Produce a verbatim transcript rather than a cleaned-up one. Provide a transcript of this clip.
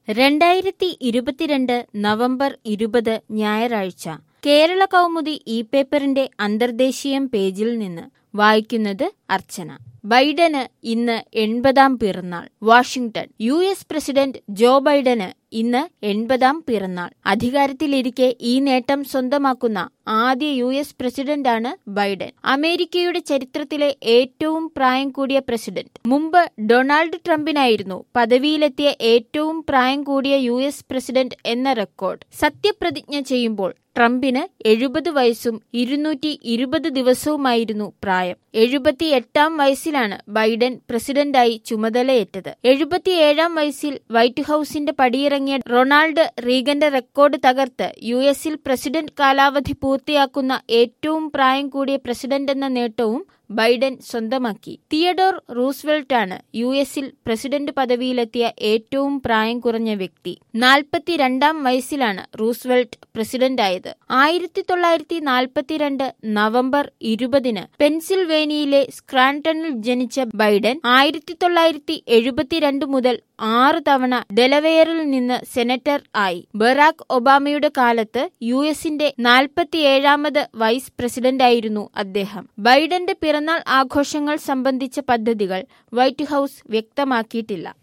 രണ്ടായിരത്തി ഇരുപത്തിരണ്ട് നവംബർ ഇരുപത് ഞായറാഴ്ച കേരള കൗമുദി ഇ പേപ്പറിന്റെ അന്തർദേശീയം പേജിൽ നിന്ന് വായിക്കുന്നത് അർച്ചന. ബൈഡന് ഇന്ന് എൺപതാം പിറന്നാൾ. Washington. U S president Joe ബൈഡന് ഇന്ന് എൺപതാം പിറന്നാൾ. അധികാരത്തിലിരിക്കെ ഈ നേട്ടം സ്വന്തമാക്കുന്ന ആദ്യ യു എസ് പ്രസിഡന്റാണ് ബൈഡൻ. അമേരിക്കയുടെ ചരിത്രത്തിലെ ഏറ്റവും പ്രായം കൂടിയ പ്രസിഡന്റ്. മുമ്പ് ഡൊണാൾഡ് ട്രംപിനായിരുന്നു പദവിയിലെത്തിയ ഏറ്റവും പ്രായം കൂടിയ യു എസ് പ്രസിഡന്റ് എന്ന റെക്കോർഡ്. സത്യപ്രതിജ്ഞ ചെയ്യുമ്പോൾ ട്രംപിന് എഴുപത് വയസ്സും ഇരുന്നൂറ്റി ഇരുപത് ദിവസവുമായിരുന്നു പ്രായം. എഴുപത്തിയെട്ടാം വയസ്സിലാണ് ബൈഡൻ പ്രസിഡന്റായി ചുമതലയേറ്റത്. എഴുപത്തിയേഴാം വയസ്സിൽ വൈറ്റ് ഹൌസിന്റെ പടിയിറങ്ങിയ റൊണാൾഡ് റീഗന്റെ റെക്കോർഡ് തകർത്ത് യു എസിൽ പ്രസിഡന്റ് കാലാവധി പൂർത്തിയാക്കുന്ന ഏറ്റവും പ്രായം കൂടിയ പ്രസിഡന്റ് എന്ന നേട്ടവും ബൈഡൻ സ്വന്തമാക്കി. തിയഡോർ റൂസ്വെൽറ്റാണ് യു എസിൽ പ്രസിഡന്റ് പദവിയിലെത്തിയ ഏറ്റവും പ്രായം കുറഞ്ഞ വ്യക്തി. നാൽപ്പത്തിരണ്ടാം വയസ്സിലാണ് റൂസ്വെൽറ്റ് പ്രസിഡന്റായത്. ആയിരത്തി തൊള്ളായിരത്തി നാൽപ്പത്തിരണ്ട് നവംബർ ഇരുപതിന് പെൻസിൽവേനിയയിലെ സ്ക്രാൻടണിൽ ജനിച്ച ബൈഡൻ ആയിരത്തി തൊള്ളായിരത്തി എഴുപത്തിരണ്ട് മുതൽ ആറ് തവണ ഡെലവെയറിൽ നിന്ന് സെനറ്റർ ആയി. ബറാക് ഒബാമയുടെ കാലത്ത് യു എസിന്റെ നാൽപ്പത്തിയേഴാമത് വൈസ് പ്രസിഡന്റായിരുന്നു അദ്ദേഹം. ബൈഡന്റെ പിറന്നാൾ ആഘോഷങ്ങൾ സംബന്ധിച്ച പദ്ധതികൾ വൈറ്റ് ഹൌസ് വ്യക്തമാക്കിയിട്ടില്ല.